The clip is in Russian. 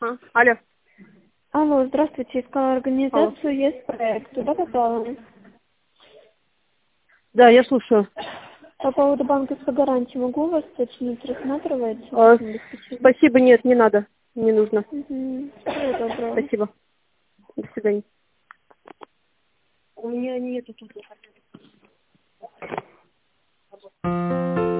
Ага. Алло. Алло, здравствуйте, искала Алло. организацию, есть проект, туда попала. Да, я слушаю. По поводу банковской гарантии могу вас уточнить, рассматривается А, таким обеспечением? спасибо, нет, не надо. Не нужно. Угу. Всего доброго. Спасибо. До свидания. У меня нету тут.